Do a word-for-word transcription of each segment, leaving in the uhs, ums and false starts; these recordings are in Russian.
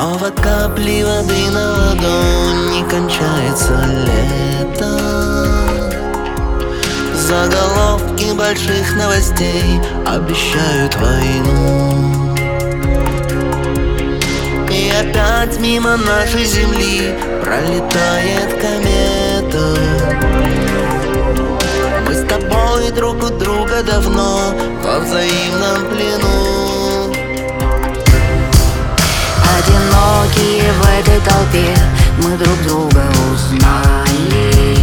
Снова капли воды на ладонь, не кончается лето. Заголовки больших новостей обещают войну. И опять мимо нашей земли пролетает комета. Мы с тобой друг у друга давно во взаимном плену. Одинокие в этой толпе мы друг друга узнали.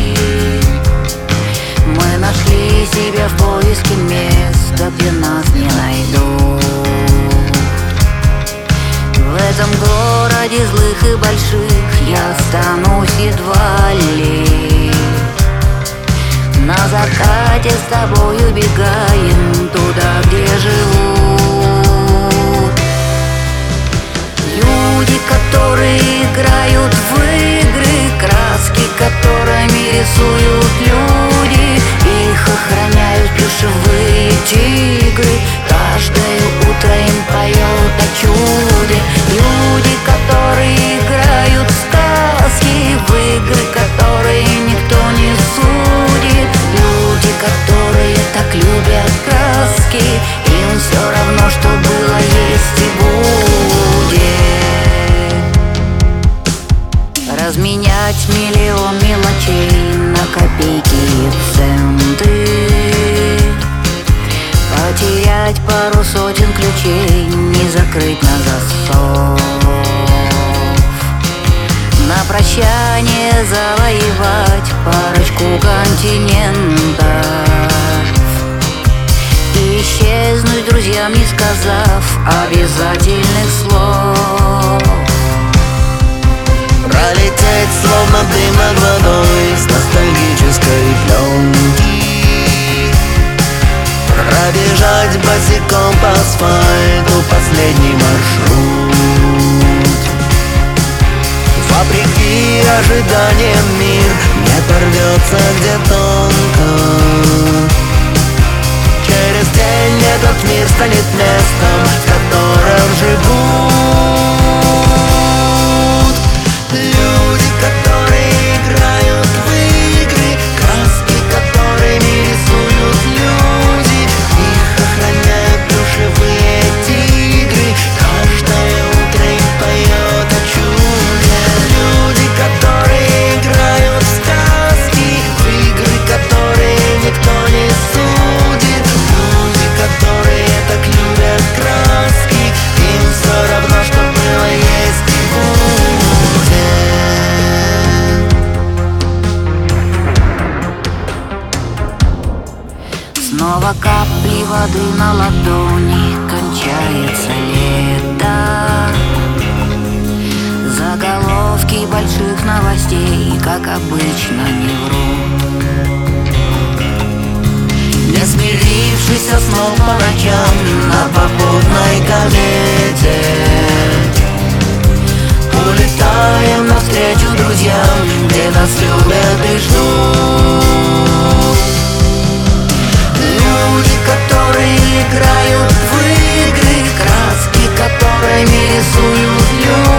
Мы нашли себя в поиске места, где нас не найдут. В этом городе злых и больших я останусь едва ли. На закате с тобой убегаем туда, где живут люди, которые играют в игры, краски, которыми рисуют люди. Их охраняют плюшевые тигры. Каждое утро им поет о чуде. Люди, которые играют в сказки, в игры, которые никто не судит. Люди, которые так любят краски, им все равно, что было, есть и будет. Разменять миллион мелочей на копейки и центы, потерять пару сотен ключей, не закрыть на засов, на прощание завоевать парочку континентов и исчезнуть друзьям, не сказав обязательных слов. Пролететь словно дым над водой с ностальгической пленки. Пробежать босиком по асфальту последний маршрут. Вопреки ожиданиям мир не порвется где тонко. Через день этот мир станет местом, в котором живут люди, которые играют в игры, краски, которыми рисуют люди. Их охраняют плюшевые тигры. Каждое утро им поет о чуде. Люди, которые играют в сказки, в игры, которые никто не судит. Люди, которые так любят краски, им все равно, что было, есть и будет. Снова капли воды на ладони, кончается лето. Заголовки больших новостей, как обычно, не врут. Не смирившись со сном по ночам на попутной комете, улетаем навстречу друзьям, где нас любят и ждут. Люди, которые играют в игры, краски, которыми рисуют люди.